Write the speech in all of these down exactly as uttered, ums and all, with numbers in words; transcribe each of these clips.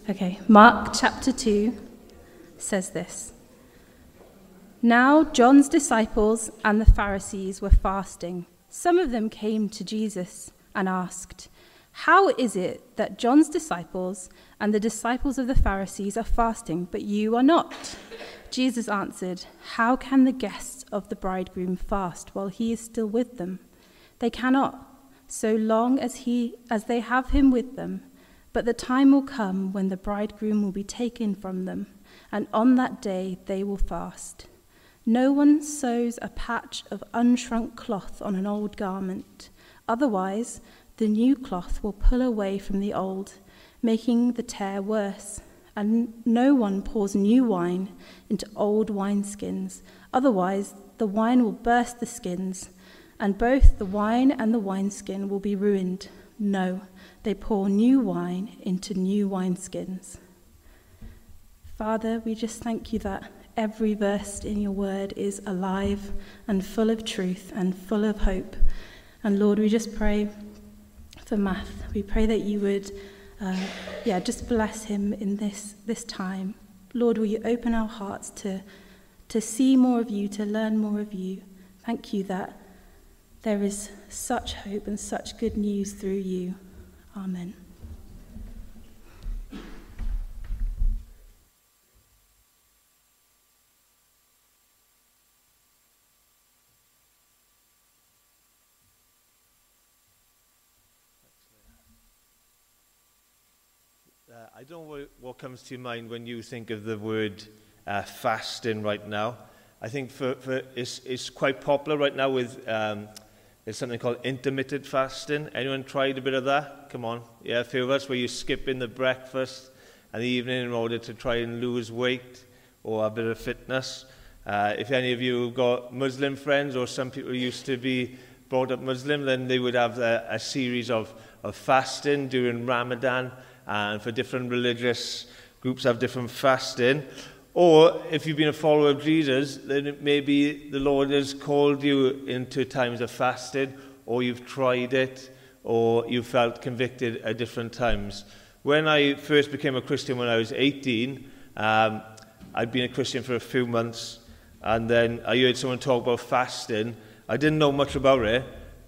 Okay, Mark chapter two says this. Now John's disciples and the Pharisees were fasting. Some of them came to Jesus and asked, "How is it that John's disciples and the disciples of the Pharisees are fasting, but you are not?" Jesus answered, "How can the guests of the bridegroom fast while he is still with them? They cannot, so long as he as they have him with them. But the time will come when the bridegroom will be taken from them, and on that day they will fast. No one sews a patch of unshrunk cloth on an old garment. Otherwise, the new cloth will pull away from the old, making the tear worse. And no one pours new wine into old wineskins. Otherwise, the wine will burst the skins, and both the wine and the wineskin will be ruined. No, they pour new wine into new wineskins." Father, we just thank you that every verse in your word is alive and full of truth and full of hope. And Lord, we just pray for Matt. We pray that you would, uh, yeah, just bless him in this, this time. Lord, will you open our hearts to, to see more of you, to learn more of you. Thank you that there is such hope and such good news through you. Amen. Uh, I don't know what, what comes to your mind when you think of the word uh, fasting right now. I think for, for it's, it's quite popular right now with um, there's something called intermittent fasting. Anyone tried a bit of that? Come on. Yeah, a few of us, where you skip in the breakfast and the evening in order to try and lose weight or a bit of fitness. Uh, if any of you have got Muslim friends, or some people used to be brought up Muslim, then they would have a, a series of, of fasting during Ramadan, and for different religious groups have different fasting. Or if you've been a follower of Jesus, then maybe the Lord has called you into times of fasting, or you've tried it, or you felt convicted at different times. When I first became a Christian when I was eighteen, um, I'd been a Christian for a few months, and then I heard someone talk about fasting. I didn't know much about it,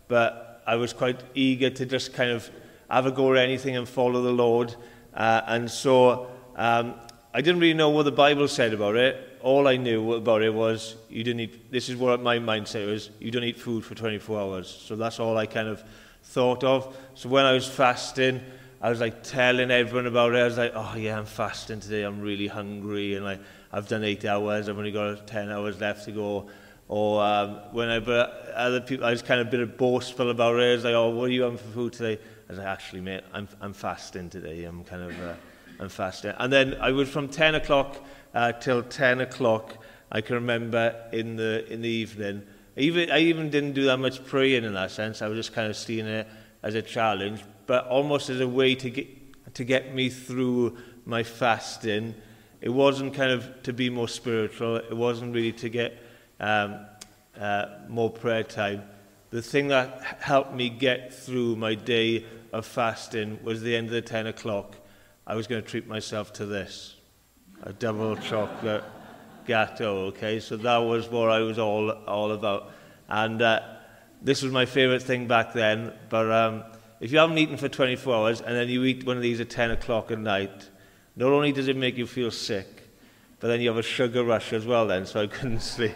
but I was quite eager to just kind of have a go at anything and follow the Lord. Uh, and so um, I didn't really know what the Bible said about it. All I knew about it was, you didn't eat, this is what my mindset was, you don't eat food for twenty-four hours. So that's all I kind of thought of. So when I was fasting, I was like telling everyone about it. I was like, oh yeah, I'm fasting today, I'm really hungry, and like, I've done eight hours, I've only got ten hours left to go. Or um, whenever other people, I was kind of a bit boastful about it. I was like, oh, what are you having for food today? I was like, actually, mate, I'm, I'm fasting today. I'm kind of, uh, I'm fasting. And then I was from ten o'clock uh, till ten o'clock. I can remember in the in the evening. I even I even didn't do that much praying in that sense. I was just kind of seeing it as a challenge, but almost as a way to get to get me through my fasting. It wasn't kind of to be more spiritual. It wasn't really to get um, uh, more prayer time. The thing that helped me get through my day of fasting was the end of the ten o'clock. I was going to treat myself to this, a double chocolate gâteau, okay? So that was what I was all all about. And uh, this was my favourite thing back then. But um, if you haven't eaten for twenty-four hours and then you eat one of these at ten o'clock at night, not only does it make you feel sick, but then you have a sugar rush as well then, so I couldn't sleep.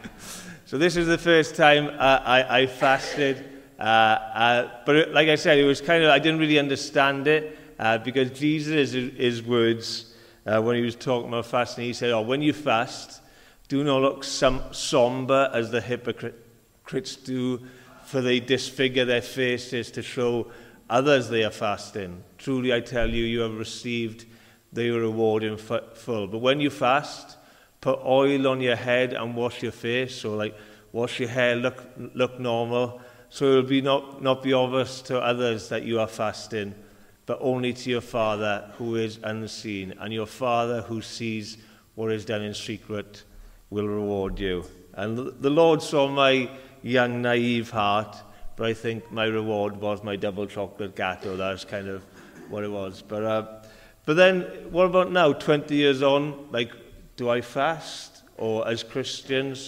So this is the first time uh, I, I fasted. Uh, uh, but it, like I said, it was kind of, I didn't really understand it, uh, because Jesus, his, his words, uh, when he was talking about fasting, he said, oh, when you fast, do not look som somber as the hypocrites do, for they disfigure their faces to show others they are fasting. Truly I tell you, you have received the reward in full. But when you fast, put oil on your head and wash your face. So like, wash your hair, look look normal. So it will be not, not be obvious to others that you are fasting, but only to your Father who is unseen. And your Father who sees what is done in secret will reward you. And the Lord saw my young, naive heart, but I think my reward was my double chocolate gâteau. That's kind of what it was. But uh, But then, what about now, twenty years on? Like, do I fast? Or as Christians,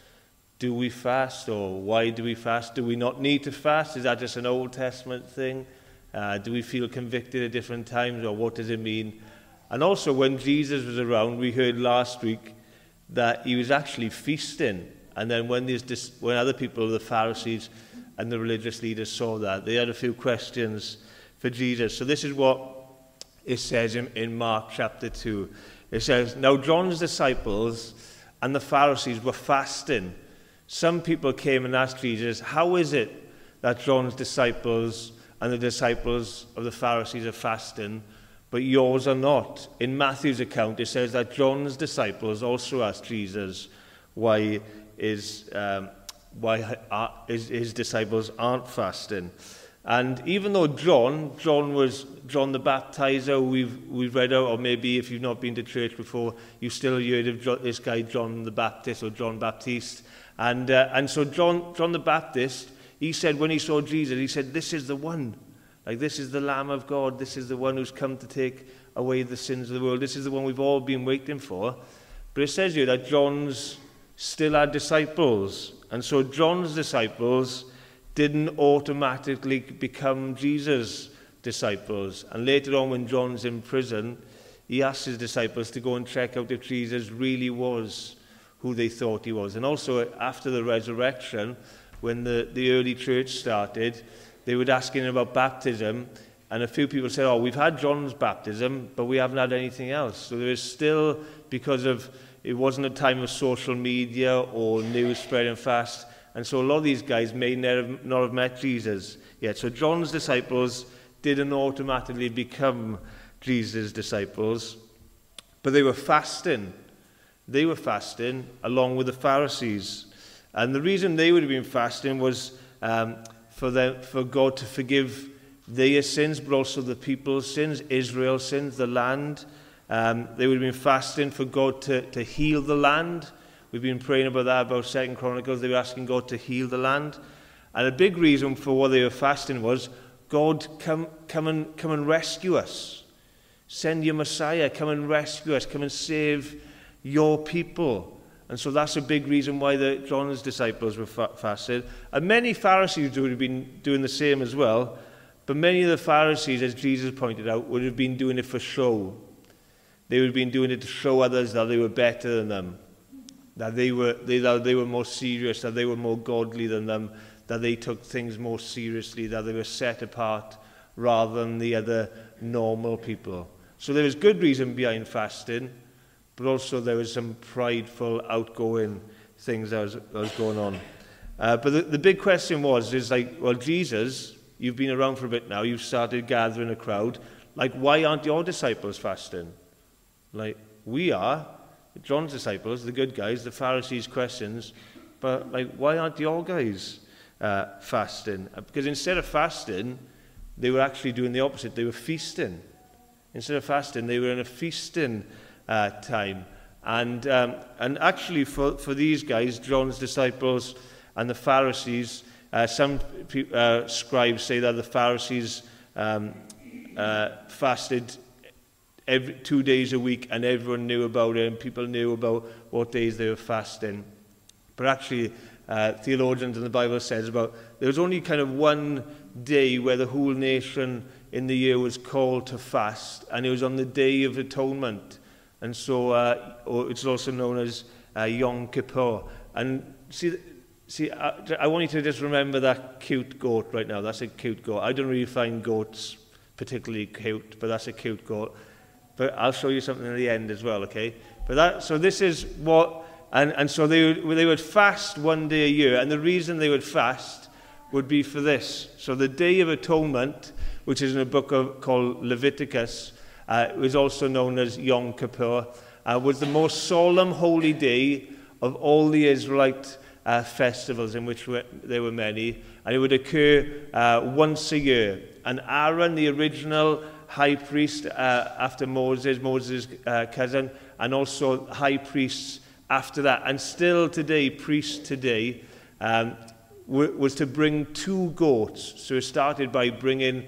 do we fast? Or why do we fast? Do we not need to fast? Is that just an Old Testament thing? Uh, do we feel convicted at different times? Or what does it mean? And also, when Jesus was around, we heard last week that he was actually feasting. And then when, these, when other people, the Pharisees and the religious leaders, saw that, they had a few questions for Jesus. So this is what it says in, in Mark chapter two. It says, "Now John's disciples and the Pharisees were fasting. Some people came and asked Jesus, 'How is it that John's disciples and the disciples of the Pharisees are fasting, but yours are not?' In Matthew's account, it says that John's disciples also asked Jesus why his, um, why his, his disciples aren't fasting. And even though John, John was John the Baptizer, we've, we've read out, or maybe if you've not been to church before, you've still heard of John, this guy John the Baptist, or John Baptiste. And, uh, and so John, John the Baptist, he said when he saw Jesus, he said, "This is the one. Like, this is the Lamb of God. This is the one who's come to take away the sins of the world. This is the one we've all been waiting for." But it says here that John's still had disciples. And so John's disciples didn't automatically become Jesus' disciples. And later on, when John's in prison, he asked his disciples to go and check out if Jesus really was who they thought he was. And also, after the resurrection, when the, the early church started, they were asking about baptism, and a few people said, "Oh, we've had John's baptism, but we haven't had anything else." So there is still, because of, it wasn't a time of social media or news spreading fast, and so a lot of these guys may not have, not have met Jesus yet. So John's disciples didn't automatically become Jesus' disciples, but they were fasting. They were fasting along with the Pharisees. And the reason they would have been fasting was um, for, them, for God to forgive their sins, but also the people's sins, Israel's sins, the land. Um, they would have been fasting for God to, to heal the land. We've been praying about that, about Second Chronicles. They were asking God to heal the land. And a big reason for what they were fasting was, God, come, come, and, come and rescue us. Send your Messiah, come and rescue us, come and save your people. And so that's a big reason why the, John's disciples were fa- fasted. And many Pharisees would have been doing the same as well. But many of the Pharisees, as Jesus pointed out, would have been doing it for show. They would have been doing it to show others that they were better than them, that they were, they, that they were more serious, that they were more godly than them, that they took things more seriously, that they were set apart rather than the other normal people. So there was good reason behind fasting, but also there was some prideful, outgoing things that was, that was going on. Uh, but the, the big question was, is like, well, Jesus, you've been around for a bit now, you've started gathering a crowd, like, why aren't your disciples fasting? Like, we are, John's disciples, the good guys, the Pharisees' questions, but like, why aren't your guys uh, fasting? Because instead of fasting, they were actually doing the opposite. They were feasting. Instead of fasting, they were in a feasting uh, time. And um, and actually, for, for these guys, John's disciples and the Pharisees, uh, some uh, scribes say that the Pharisees um, uh, fasted every two days a week, and everyone knew about it, and people knew about what days they were fasting. But actually, uh, theologians in the Bible says about there was only kind of one day where the whole nation in the year was called to fast, and it was on the Day of Atonement. And so uh, or it's also known as uh, Yom Kippur. And see, see, I, I want you to just remember that cute goat right now. That's a cute goat. I don't really find goats particularly cute, but that's a cute goat. But I'll show you something at the end as well, okay? But that, so this is what, and, and so they would, they would fast one day a year, and the reason they would fast would be for this. So the Day of Atonement, which is in a book of, called Leviticus, uh, it was also known as Yom Kippur, uh, was the most solemn holy day of all the Israelite uh, festivals, in which were, there were many, and it would occur uh, once a year. And Aaron, the original high priest uh, after Moses, Moses' uh, cousin, and also high priests after that, and still today, priests today, um, w- was to bring two goats. So it started by bringing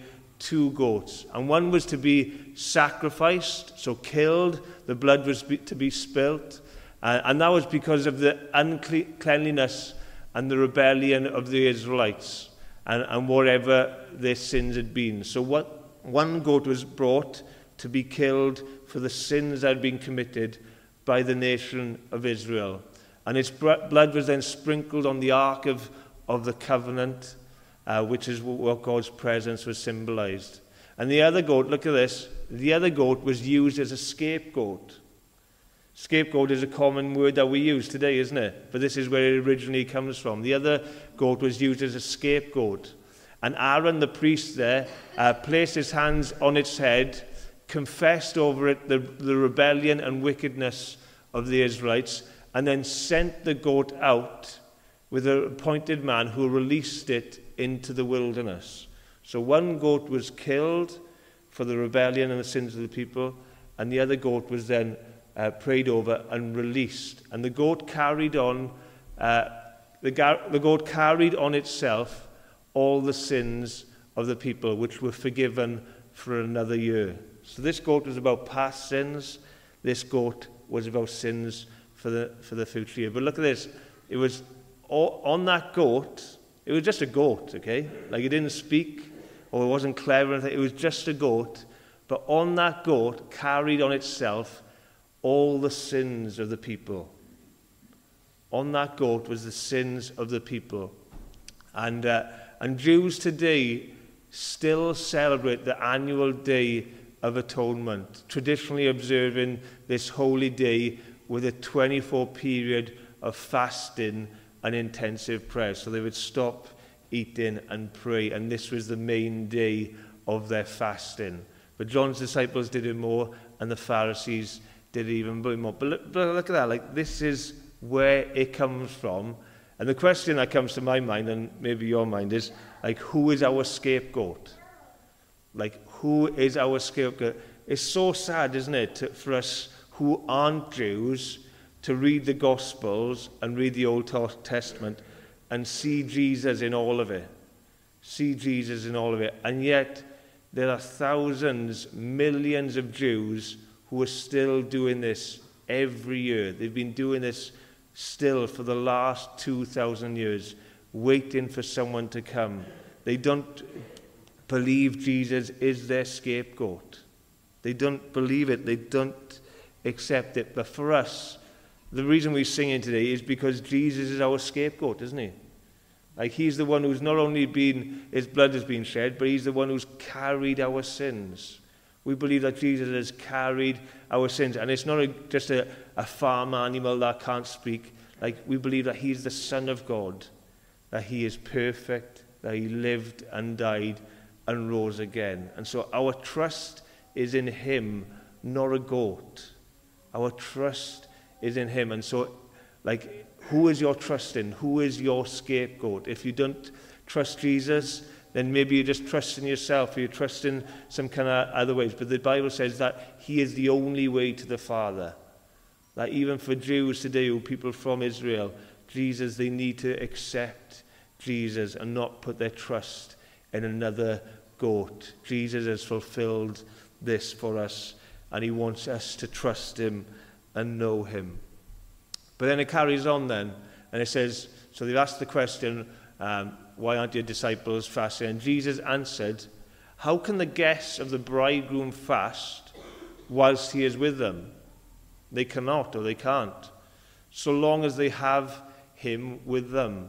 two goats. And one was to be sacrificed, so killed. The blood was be, to be spilt. Uh, and that was because of the uncleanliness and the rebellion of the Israelites and, and whatever their sins had been. So what, one goat was brought to be killed for the sins that had been committed by the nation of Israel. And its blood was then sprinkled on the Ark of, of the Covenant, uh, which is what God's presence was symbolized. And the other goat, look at this, the other goat was used as a scapegoat. Scapegoat is a common word that we use today, isn't it? But this is where it originally comes from. The other goat was used as a scapegoat. And Aaron, the priest there, uh, placed his hands on its head, confessed over it the, the rebellion and wickedness of the Israelites, and then sent the goat out with an appointed man who released it into the wilderness. So one goat was killed for the rebellion and the sins of the people, and the other goat was then uh, prayed over and released. And the goat carried on, uh, the, gar- the goat carried on itself all the sins of the people, which were forgiven for another year. So this goat was about past sins. This goat was about sins for the for the future year. But look at this. It was all, on that goat, it was just a goat, okay? Like it didn't speak or it wasn't clever or anything. It was just a goat. But on that goat carried on itself all the sins of the people. On that goat was the sins of the people. And, uh, and Jews today still celebrate the annual Day of Atonement, traditionally observing this holy day with a twenty-four period of fasting and intensive prayer. So they would stop eating and pray, and this was the main day of their fasting. But John's disciples did it more, and the Pharisees did even more. But look, but look at that, like this is where it comes from. And the question that comes to my mind, and maybe your mind, is like, who is our scapegoat? Like, who is our scapegoat? It's so sad, isn't it, to, for us who aren't Jews to read the Gospels and read the Old Testament and see Jesus in all of it. See Jesus in all of it. And yet, there are thousands, millions of Jews who are still doing this every year. They've been doing this still for the last two thousand years, waiting for someone to come. They don't believe Jesus is their scapegoat. They don't believe it. They don't accept it. But for us, the reason we're singing today is because Jesus is our scapegoat, isn't he? Like he's the one who's not only been, his blood has been shed, but he's the one who's carried our sins. We believe that Jesus has carried our sins. And it's not a, just a, a farm animal that can't speak. Like we believe that he's the Son of God, that he is perfect, that he lived and died and rose again. And so our trust is in him, not a goat. Our trust is in him. And so, like, who is your trust in? Who is your scapegoat? If you don't trust Jesus, then maybe you're just trusting yourself, or you're trusting some kind of other ways. But the Bible says that he is the only way to the Father. That even for Jews today, or people from Israel, Jesus, they need to accept Jesus and not put their trust in another goat. Jesus has fulfilled this for us, and he wants us to trust him and know him. But then it carries on then, and it says, so they've asked the question, um, why aren't your disciples fasting? And Jesus answered, how can the guests of the bridegroom fast whilst he is with them? They cannot, or they can't, so long as they have him with them.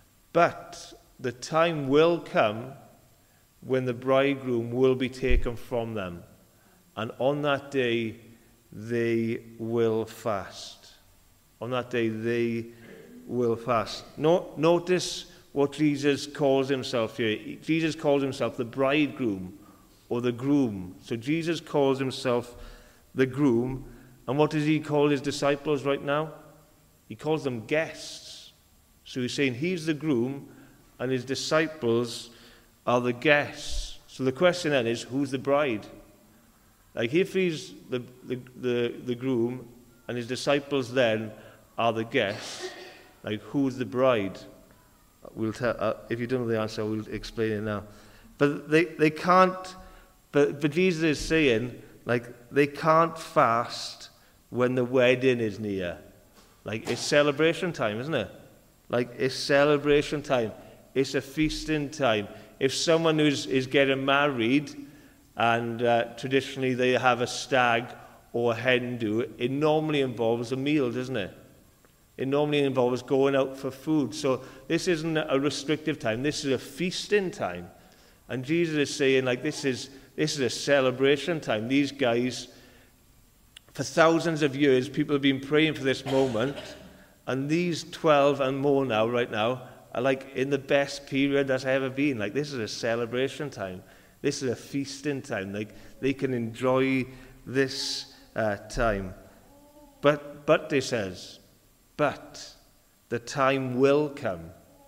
But the time will come when the bridegroom will be taken from them, and on that day they will fast. On that day they will fast. No, notice what Jesus calls himself here. Jesus calls himself the bridegroom or the groom. So Jesus calls himself the groom. And what does he call his disciples right now? He calls them guests. So he's saying he's the groom and his disciples are the guests. So the question then is, who's the bride? Like if he's the, the, the, the groom and his disciples then are the guests, like who's the bride? We'll tell, uh, if you don't know the answer, we'll explain it now. But they, they can't But, but Jesus is saying, like, they can't fast when the wedding is near. Like, it's celebration time, isn't it? Like, it's celebration time. It's a feasting time. If someone who's, is getting married, and uh, traditionally they have a stag or a hen do, it normally involves a meal, doesn't it? It normally involves going out for food. So this isn't a restrictive time. This is a feasting time. And Jesus is saying, like, this is, this is a celebration time. These guys, for thousands of years, people have been praying for this moment. And these twelve and more now, right now, are like in the best period that's ever been. Like, this is a celebration time. This is a feasting time. Like, they can enjoy this uh, time. But, but, he says, but the time will come.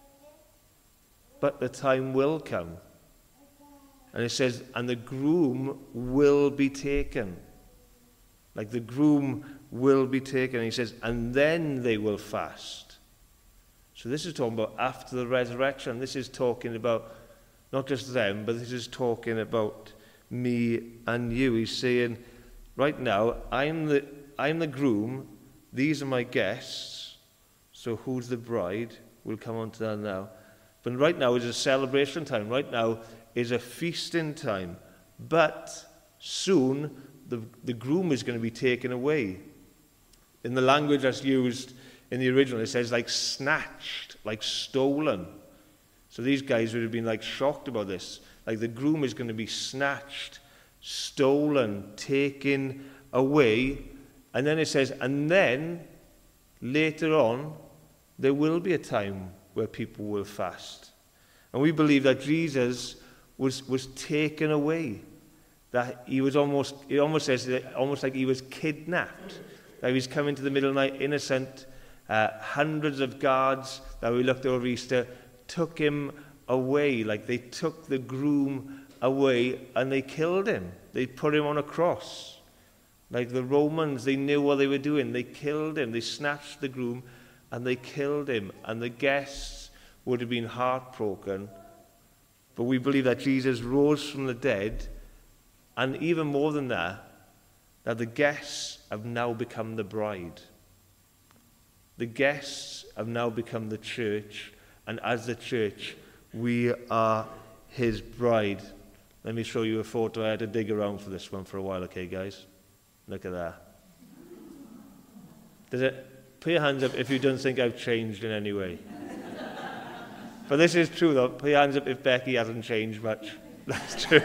But the time will come. And it says, and the groom will be taken. Like, the groom will be taken. And he says, and then they will fast. So this is talking about after the resurrection. This is talking about not just them, but this is talking about me and you. He's saying, right now, I'm the, I'm the groom. These are my guests. So who's the bride? We'll come on to that now. But right now is a celebration time. Right now is a feasting time. But soon the, the groom is going to be taken away. In the language that's used in the original, it says like snatched, like stolen. So these guys would have been like shocked about this. Like, the groom is going to be snatched, stolen, taken away. And then it says, and then later on, there will be a time where people will fast. And we believe that Jesus was, was taken away. That he was almost, it almost says, that almost like he was kidnapped. That he was coming to the middle of the night, innocent. Uh, hundreds of guards that we looked over Easter took him away. Like, they took the groom away and they killed him. They put him on a cross. Like the Romans, they knew what they were doing. They killed him. They snatched the groom and they killed him. And the guests would have been heartbroken. But we believe that Jesus rose from the dead. And even more than that, that the guests have now become the bride. The guests have now become the church. And as the church, we are his bride. Let me show you a photo. I had to dig around for this one for a while, okay, guys? Look at that. Does it, put your hands up if you don't think I've changed in any way. But this is true, though. Put your hands up if Becky hasn't changed much. That's true.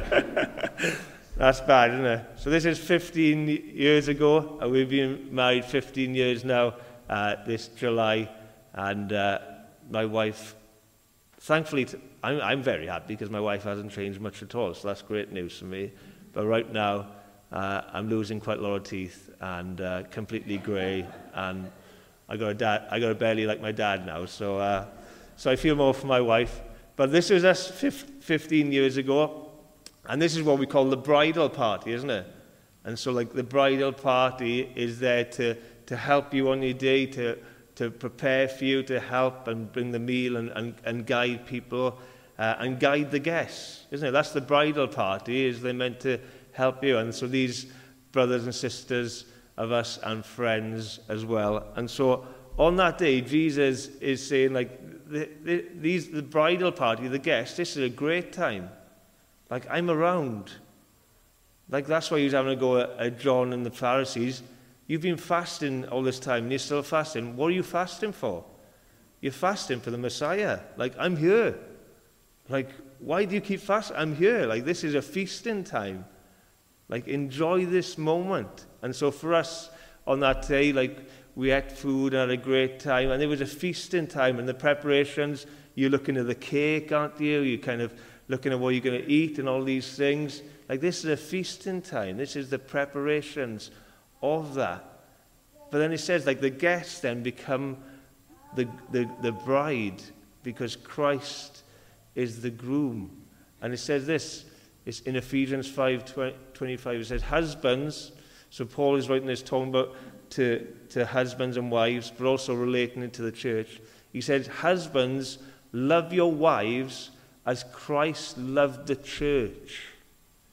That's bad, isn't it? So this is fifteen years ago. Uh, we've been married fifteen years now, uh, this July. And uh, my wife, thankfully, t- I'm, I'm very happy because my wife hasn't changed much at all. So that's great news for me. But right now, uh, I'm losing quite a lot of teeth and uh, completely grey. And I got a dad. I got a belly like my dad now. So, uh, so I feel more for my wife. But this was us fifteen years ago. And this is what we call the bridal party, isn't it? And so, like, the bridal party is there to, to help you on your day, to, to prepare for you, to help and bring the meal and, and, and guide people uh, and guide the guests, isn't it? That's the bridal party, is they're meant to help you. And so these brothers and sisters of us and friends as well. And so on that day, Jesus is saying, like, the, the, these, the bridal party, the guests, this is a great time. Like, I'm around. Like, that's why he was having a go at, at John and the Pharisees. You've been fasting all this time, and you're still fasting. What are you fasting for? You're fasting for the Messiah. Like, I'm here. Like, why do you keep fasting? I'm here. Like, this is a feasting time. Like, enjoy this moment. And so for us on that day, like, we ate food and had a great time. And it was a feasting time. And the preparations, you're looking at the cake, aren't you? You kind of looking at what you're going to eat and all these things. Like, this is a feasting time. This is the preparations of that. But then it says, like, the guests then become the, the, the bride because Christ is the groom. And it says this, it's in Ephesians five twenty-five, it says, husbands, so Paul is writing this talking about to, to husbands and wives, but also relating it to the church. He says, husbands, love your wives as Christ loved the church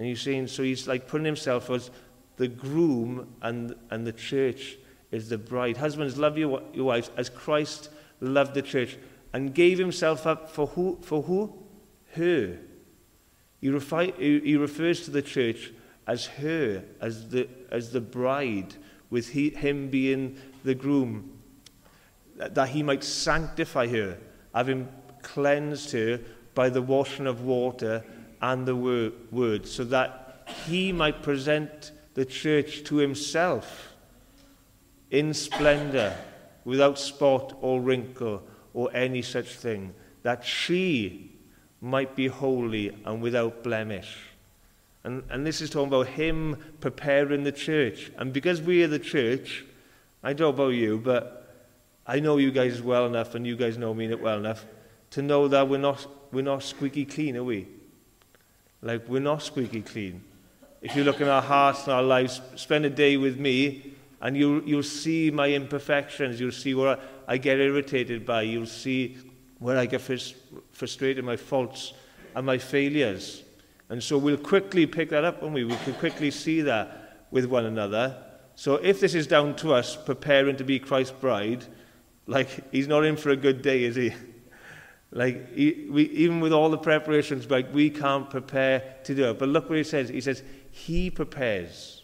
And you're saying, so he's like putting himself as the groom, and, and the church is the bride. Husbands, love your, your wives as Christ loved the church and gave himself up for who? For who? Her. He, refi- he refers to the church as her, as the, as the bride, with he, him being the groom, that, that he might sanctify her, having cleansed her by the washing of water and the word, word, so that he might present the church to himself in splendor, without spot or wrinkle or any such thing, that she might be holy and without blemish. And, and this is talking about him preparing the church. And because we are the church, I don't know about you, but I know you guys well enough, and you guys know me well enough, to know that we're not, we're not squeaky clean, are we? Like, we're not squeaky clean. If you look in our hearts and our lives, spend a day with me, and you'll, you'll see my imperfections. You'll see where I, I get irritated by. You'll see where I get frus- frustrated, my faults and my failures. And so we'll quickly pick that up, won't we? We can quickly see that with one another. So if this is down to us preparing to be Christ's bride, like, he's not in for a good day, is he? Like, he, we, even with all the preparations, like, we can't prepare to do it. But look what he says. He says, he prepares.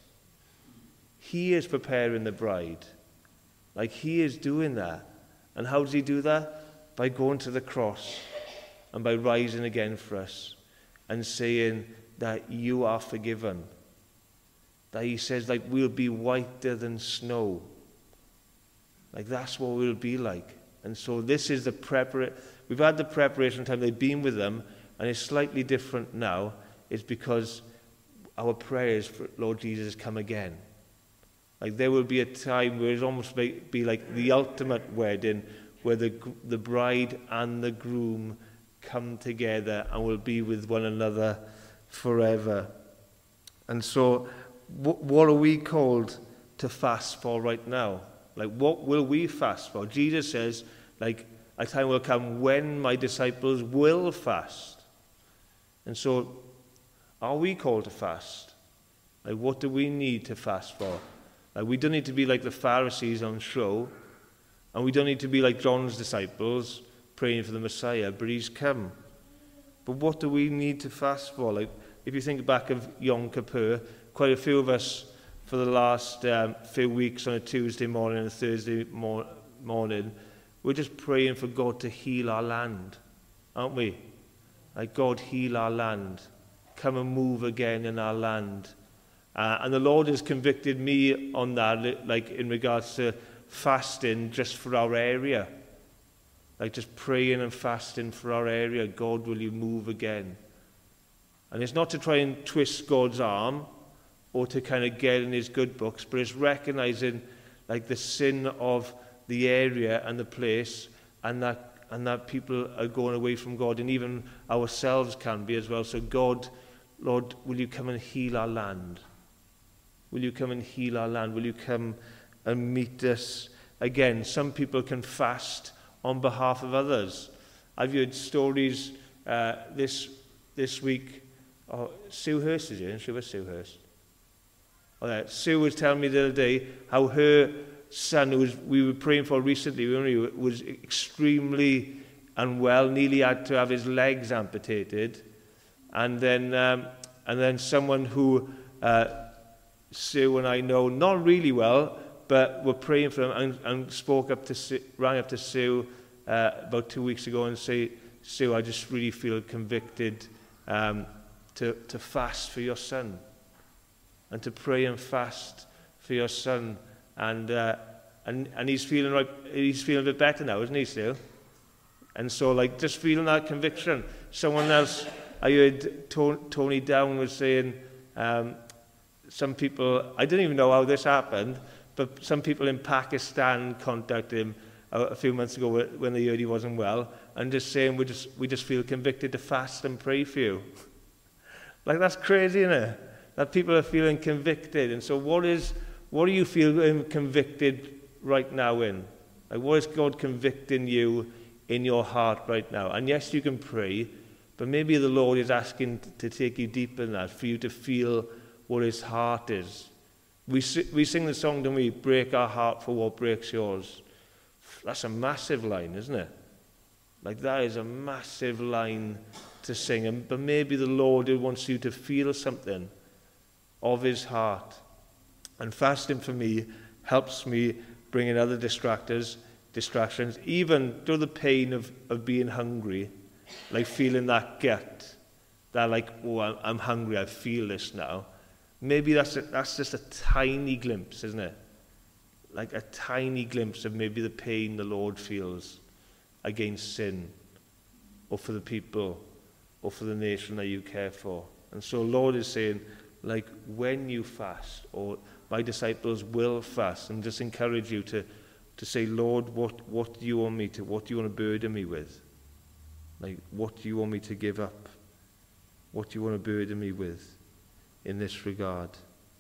He is preparing the bride. Like, he is doing that. And how does he do that? By going to the cross and by rising again for us and saying that you are forgiven. That he says, like, we'll be whiter than snow. Like, that's what we'll be like. And so this is the preparation. We've had the preparation time. They've been with them, and it's slightly different now. It's because our prayers for Lord Jesus come again. Like, there will be a time where it's almost like, be like the ultimate wedding, where the the bride and the groom come together and will be with one another forever. And so, w- what are we called to fast for right now? Like, what will we fast for? Jesus says, like, a time will come when my disciples will fast. And so, are we called to fast? Like, what do we need to fast for? Like, we don't need to be like the Pharisees on show, and we don't need to be like John's disciples praying for the Messiah, but he's come. But what do we need to fast for? Like, if you think back of Yom Kippur, quite a few of us for the last um, few weeks on a Tuesday morning and a Thursday mor- morning, we're just praying for God to heal our land, aren't we? Like, God, heal our land. Come and move again in our land. Uh, and the Lord has convicted me on that, like, in regards to fasting just for our area. Like, just praying and fasting for our area. God, will you move again? And it's not to try and twist God's arm or to kind of get in his good books, but it's recognizing, like, the sin of the area and the place, and that and that people are going away from God, and even ourselves can be as well. So God, Lord, will you come and heal our land? Will you come and heal our land? Will you come and meet us again? Some people can fast on behalf of others. I've heard stories uh, this this week. Oh, Sue Hurst is here, and she was Sue Hurst. Oh, yeah. Sue was telling me the other day how her son, who was, we were praying for recently, was extremely unwell, nearly had to have his legs amputated, and then um, and then someone who uh, Sue and I know not really well, but were praying for him, and, and spoke up to Sue, rang up to Sue uh, about two weeks ago and say, Sue, I just really feel convicted um, to to fast for your son, and to pray and fast for your son. And uh, and and he's feeling right. He's feeling a bit better now, isn't he, still? And so, like, just feeling that conviction. Someone else, I heard Tony Down was saying, um, some people, I didn't even know how this happened, but some people in Pakistan contacted him a, a few months ago when they heard he wasn't well, and just saying, we just we just feel convicted to fast and pray for you. Like, that's crazy, isn't it? That people are feeling convicted. And so, what is What do you feel convicted right now in? Like, what is God convicting you in your heart right now? And yes, you can pray, But maybe the Lord is asking to take you deeper than that, for you to feel what his heart is. We, we sing the song, don't we? Break our heart for what breaks yours. That's a massive line, isn't it? Like, that is a massive line to sing. And, but maybe the Lord wants you to feel something of his heart. And fasting for me helps me bring in other distractors, distractions, even through the pain of, of being hungry, like feeling that gut, that like, oh, I'm, I'm hungry, I feel this now. Maybe that's a, that's just a tiny glimpse, isn't it? Like a tiny glimpse of maybe the pain the Lord feels against sin, or for the people, or for the nation that you care for. And so Lord is saying, like, when you fast, or my disciples will fast, and just encourage you to, to say, Lord, what, what do you want me to, what do you want to burden me with? Like, what do you want me to give up? What do you want to burden me with in this regard?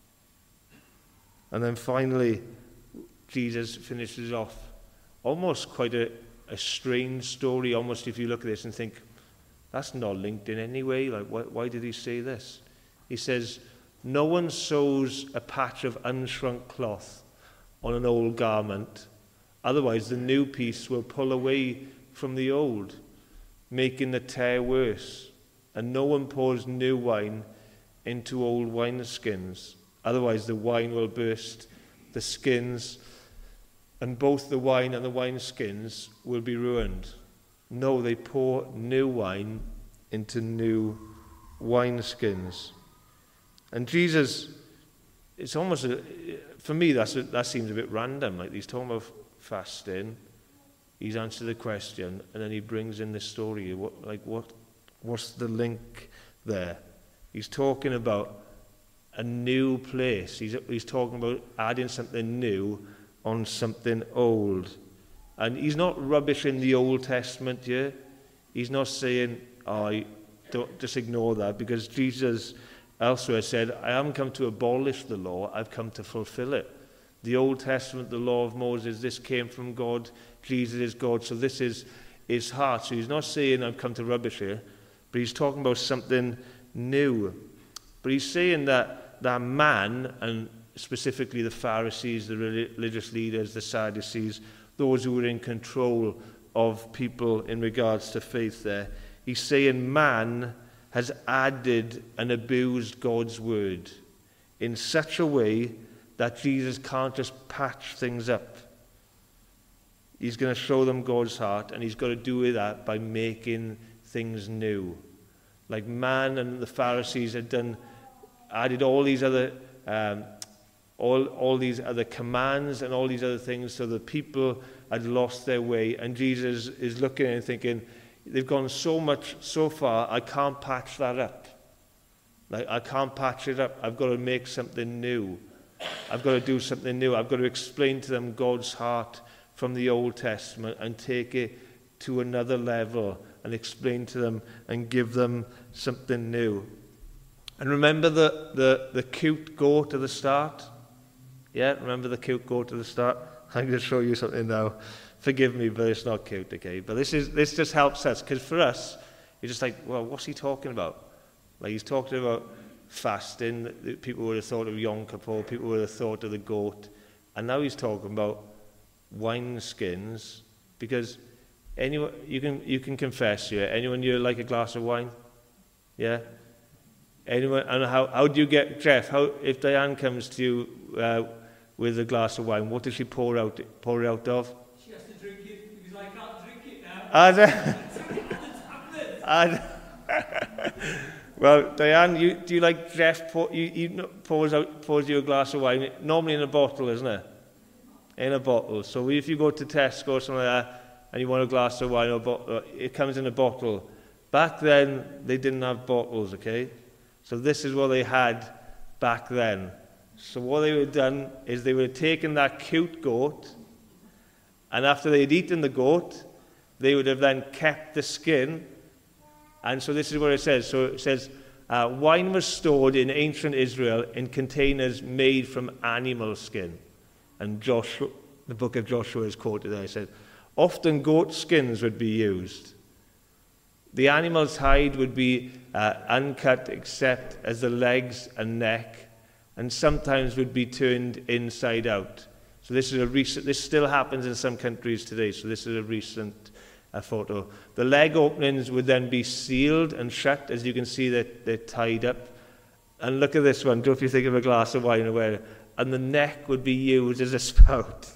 And then finally, Jesus finishes off almost quite a, a strange story, almost if you look at this and think, that's not linked in any way. Like, why, why did he say this? He says, no one sews a patch of unshrunk cloth on an old garment, otherwise the new piece will pull away from the old, making the tear worse. And no one pours new wine into old wineskins, otherwise the wine will burst the skins, and both the wine and the wineskins will be ruined. No, they pour new wine into new wineskins. And Jesus, it's almost, a, for me, that's a, that seems a bit random. Like, he's talking about fasting, he's answered the question, and then he brings in this story. What, like, what, what's the link there? He's talking about a new place. He's, he's talking about adding something new on something old. And he's not rubbishing the Old Testament here. He's not saying, oh, don't, just ignore that, because Jesus elsewhere said, I haven't come to abolish the law, I've come to fulfill it. The Old Testament, the law of Moses, this came from God, Jesus is God, so this is his heart. So he's not saying I've come to rubbish here, but he's talking about something new. But he's saying that that man, and specifically the Pharisees, the religious leaders, the Sadducees, those who were in control of people in regards to faith there, he's saying man has added and abused God's word in such a way that Jesus can't just patch things up. He's going to show them God's heart, and he's got to do that by making things new. Like man and the Pharisees had done, added all these other, um, all all these other commands and all these other things, so the people had lost their way. And Jesus is looking and thinking, they've gone so much, so far, I can't patch that up. Like, I can't patch it up. I've got to make something new. I've got to do something new. I've got to explain to them God's heart from the Old Testament and take it to another level and explain to them and give them something new. And remember the, the, the cute goat at the start? Yeah, remember the cute goat at the start? I'm going to show you something now. Forgive me, but it's not cute, okay? But this is this just helps us, because for us, you're just like, well, what's he talking about? Like, he's talking about fasting. People would have thought of Yom Kippur. People would have thought of the goat. And now he's talking about wine skins, because anyone, you can you can confess here. Anyone here like a glass of wine? Yeah? Anyone? And how, how do you get, Jeff, how, if Diane comes to you uh, with a glass of wine, what does she pour out, pour it out of? She has to drink it, because I can't drink it now. And, and, well, Diane, you, do you like Jeff pour, you, you pours, out, pours you a glass of wine, normally in a bottle, isn't it? In a bottle. So if you go to Tesco or something like that, and you want a glass of wine or bottle, it comes in a bottle. Back then, they didn't have bottles, okay? So this is what they had back then. So what they would have done is they would have taken that cute goat, and after they'd eaten the goat, they would have then kept the skin. And so this is what it says. So it says, uh, wine was stored in ancient Israel in containers made from animal skin. And Joshua, the book of Joshua is quoted there. It said, often goat skins would be used. The animal's hide would be uh, uncut except as the legs and neck, and sometimes would be turned inside out. So this is a recent, this still happens in some countries today, so this is a recent uh, photo. The leg openings would then be sealed and shut. As you can see, they're, they're tied up. And look at this one, don't you think of a glass of wine away? And the neck would be used as a spout.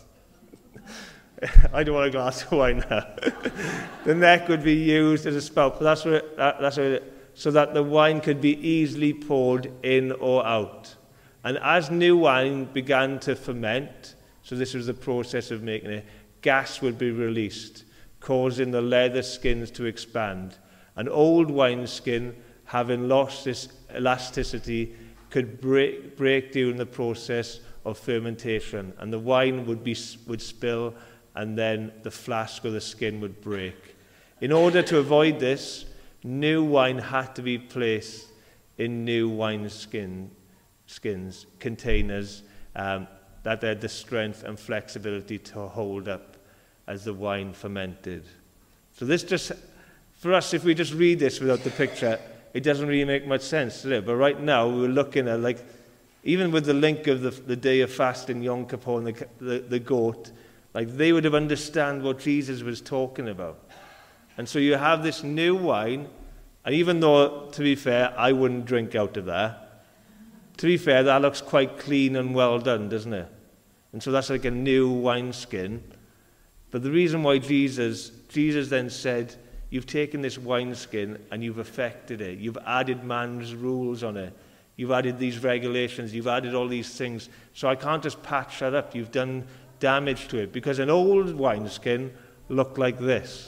I don't want a glass of wine now. The neck would be used as a spout, but that's what, that, that's what it, so that the wine could be easily poured in or out. And as new wine began to ferment, so this was the process of making it, gas would be released, causing the leather skins to expand. An old wineskin, having lost its elasticity, could break, break during the process of fermentation, and the wine would, be, would spill, and then the flask or the skin would break. In order to avoid this, new wine had to be placed in new wine skin, skins, containers, um, that had the strength and flexibility to hold up as the wine fermented. So this just, for us, if we just read this without the picture, it doesn't really make much sense, does it? But right now, we're looking at, like, even with the link of the, the day of fasting, Yom Kippur, and the, the, the goat, like, they would have understood what Jesus was talking about. And so you have this new wine, and even though, to be fair, I wouldn't drink out of that, to be fair, that looks quite clean and well done, doesn't it? And so that's like a new wineskin. But the reason why Jesus, Jesus then said, you've taken this wineskin and you've affected it. You've added man's rules on it. You've added these regulations. You've added all these things. So I can't just patch that up. You've done damage to it. Because an old wineskin looked like this.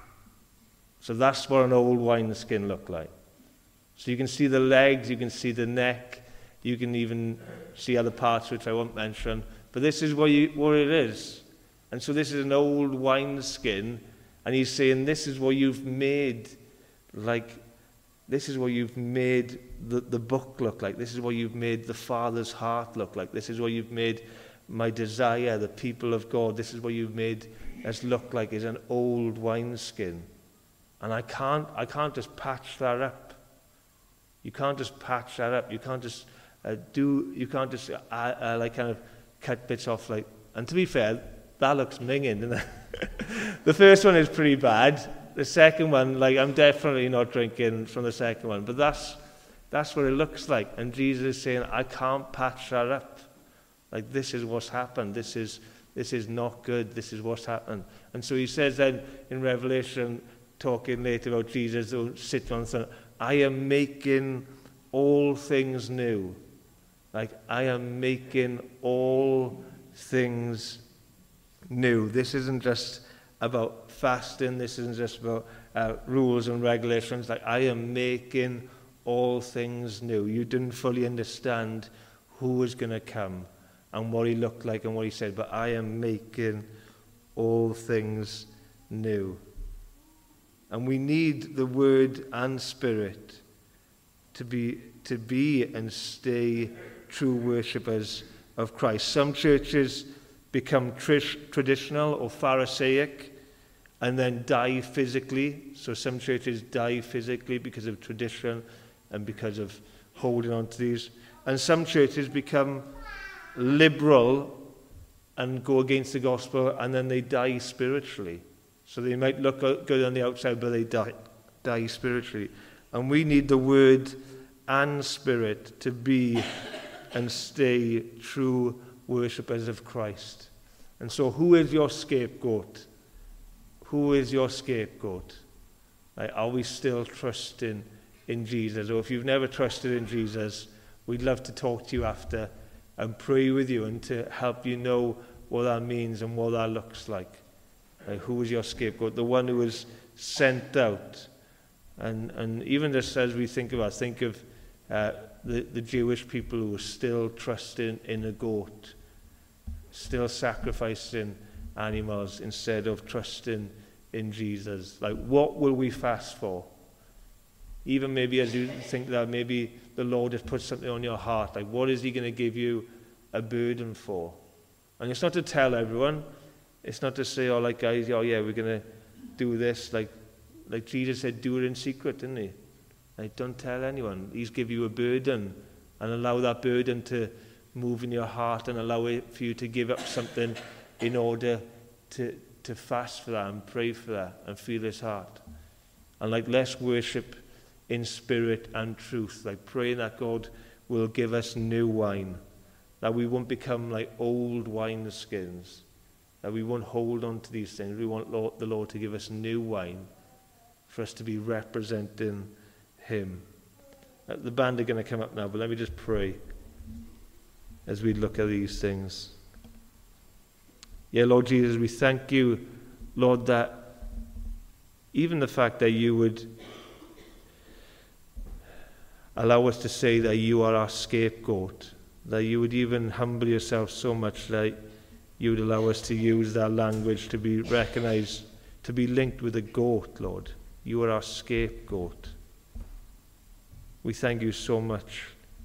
So that's what an old wineskin looked like. So you can see the legs, you can see the neck, you can even see other parts which I won't mention. But this is what, you, what it is. And so this is an old wineskin. And he's saying, this is what you've made, like, this is what you've made the, the book look like. This is what you've made the Father's heart look like. This is what you've made my desire, the people of God. This is what you've made us look like, is an old wineskin. And I can't, I can't just patch that up. You can't just patch that up. You can't just uh, do, you can't just, uh, uh, like, kind of cut bits off, like, and to be fair, that looks minging, doesn't it? The first one is pretty bad. The second one, like, I'm definitely not drinking from the second one. But that's that's what it looks like. And Jesus is saying, I can't patch that up. Like, this is what's happened. This is this is not good. This is what's happened. And so he says then in Revelation, talking later about Jesus sitting on the throne, I am making all things new. Like, I am making all things new. This isn't just about fasting. This isn't just about uh, rules and regulations. Like, I am making all things new. You didn't fully understand who was going to come and what he looked like and what he said, but I am making all things new. And we need the Word and Spirit to be to be and stay true worshippers of Christ. Some churches become tr- traditional or Pharisaic and then die physically. So some churches die physically because of tradition and because of holding on to these. And some churches become liberal and go against the gospel, and then they die spiritually. So they might look good on the outside, but they die, die spiritually. And we need the Word and Spirit to be and stay true worshippers of Christ. And so who is your scapegoat? Who is your scapegoat? Like, are we still trusting in Jesus? Or if you've never trusted in Jesus, we'd love to talk to you after and pray with you and to help you know what that means and what that looks like. Like, who is your scapegoat? The one who was sent out. And and even just as we think about, think of uh, the, the Jewish people who were still trusting in a goat, still sacrificing animals instead of trusting in Jesus. Like, what will we fast for? Even maybe as you think that maybe the Lord has put something on your heart, like, what is he going to give you a burden for? And it's not to tell everyone. It's not to say, oh, like, guys, oh, yeah, we're going to do this. Like, like Jesus said, do it in secret, didn't he? Like, don't tell anyone. He's give you a burden, and allow that burden to move in your heart, and allow it for you to give up something in order to, to fast for that and pray for that and feel his heart. And like, let's worship in spirit and truth, like praying that God will give us new wine, that we won't become like old wineskins, that we won't hold on to these things. We want Lord, the Lord to give us new wine for us to be representing him. Uh, the band are going to come up now, but let me just pray as we look at these things. Yeah, Lord Jesus, we thank you, Lord, that even the fact that you would allow us to say that you are our scapegoat, that you would even humble yourself so much that you would allow us to use that language to be recognized, to be linked with a goat, Lord. You are our scapegoat. We thank you so much,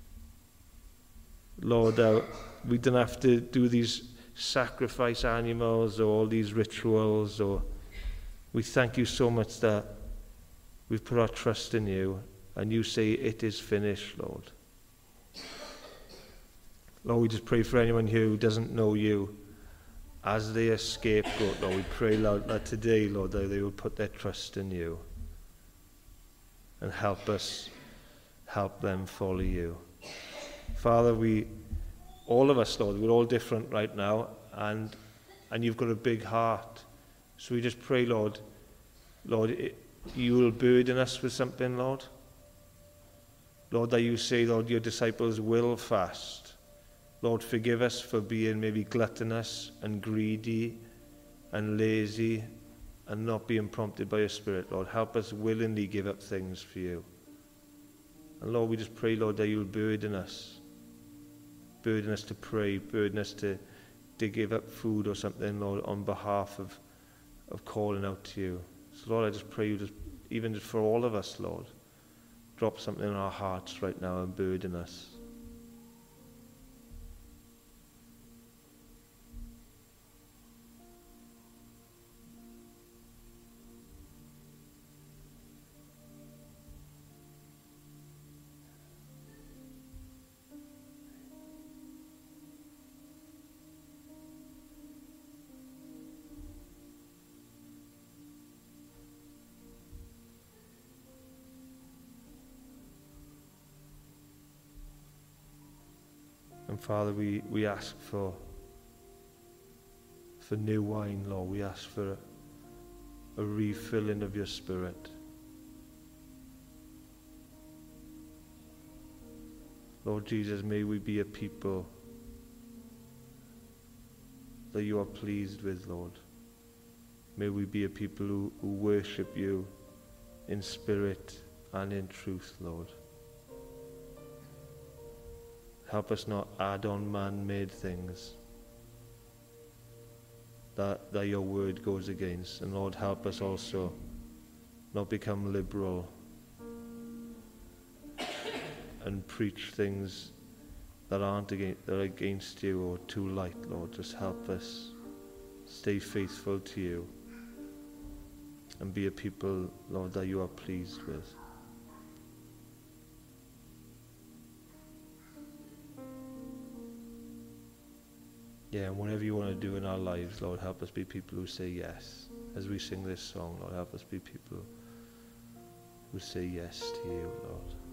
Lord, that we don't have to do these sacrifice animals or all these rituals. Or we thank you so much that we've put our trust in you, and you say it is finished, Lord. Lord, we just pray for anyone here who doesn't know you as their scapegoat, Lord. We pray, Lord, that today, Lord, that they will put their trust in you and help us, help them follow you. Father, we, all of us, Lord, we're all different right now, and and you've got a big heart. So we just pray, Lord, Lord, it, you will burden us with something, Lord. Lord, that you say, Lord, your disciples will fast. Lord, forgive us for being maybe gluttonous and greedy and lazy and not being prompted by your Spirit. Lord, help us willingly give up things for you. And Lord, we just pray, Lord, that you'll burden us. Burden us to pray, burden us to, to give up food or something, Lord, on behalf of, of calling out to you. So, Lord, I just pray you just, even just for all of us, Lord, drop something in our hearts right now and burden us. And Father, we, we ask for, for new wine, Lord. We ask for a, a refilling of your Spirit. Lord Jesus, may we be a people that you are pleased with, Lord. May we be a people who, who worship you in spirit and in truth, Lord. Help us not add on man-made things that, that your word goes against. And Lord, help us also not become liberal and preach things that aren't against, that are against you or too light, Lord. Just help us stay faithful to you and be a people, Lord, that you are pleased with. Yeah, and whatever you want to do in our lives, Lord, help us be people who say yes. As we sing this song, Lord, help us be people who say yes to you, Lord.